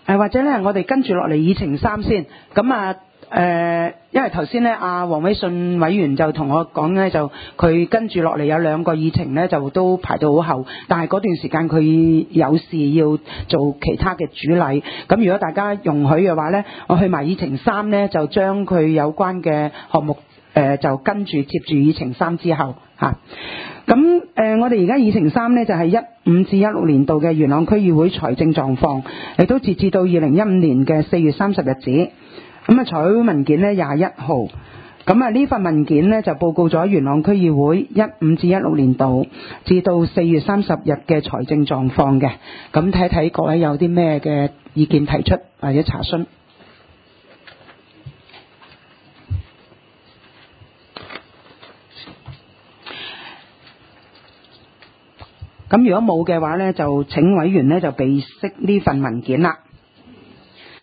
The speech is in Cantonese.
或者咧我哋跟住落嚟議程3先。咁啊因為頭先咧阿黃偉信委員就同我講咧，就佢跟住落嚟有2個議程咧就都排到好後，但係嗰段時間佢有事要做其他嘅主禮。咁如果大家容許嘅話咧，我去埋議程3咧，就將佢有關嘅項目就跟住接住議程3之後嚇。咁我哋而家議程3咧就係15至16年度嘅元朗區議會財政狀況，亦都截至到2015年嘅4月30日止。咁啊，財委會文件咧21號，咁啊呢份文件咧就報告咗元朗區議會15至16年度至到4月30日嘅財政狀況嘅。咁睇睇各位有啲咩嘅意見提出或者查詢。咁如果冇嘅話咧，就請委員咧就備悉呢份文件啦。